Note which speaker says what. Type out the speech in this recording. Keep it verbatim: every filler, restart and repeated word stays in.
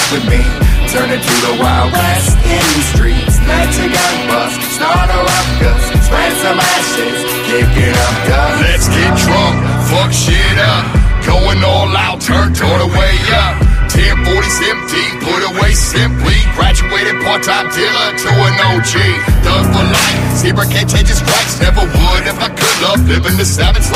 Speaker 1: with me. Turn it to the Wild West in the streets. Let your gun bust, start a ruckus, spread some ashes, kick it up, dust.
Speaker 2: Let's get drunk, fuck shit up, going all out, turned all the way up. ten forties empty, put away simply. Graduated part-time dealer to an O G. Done for life, zebra can't change his stripes. Never would if I could love living the savage life.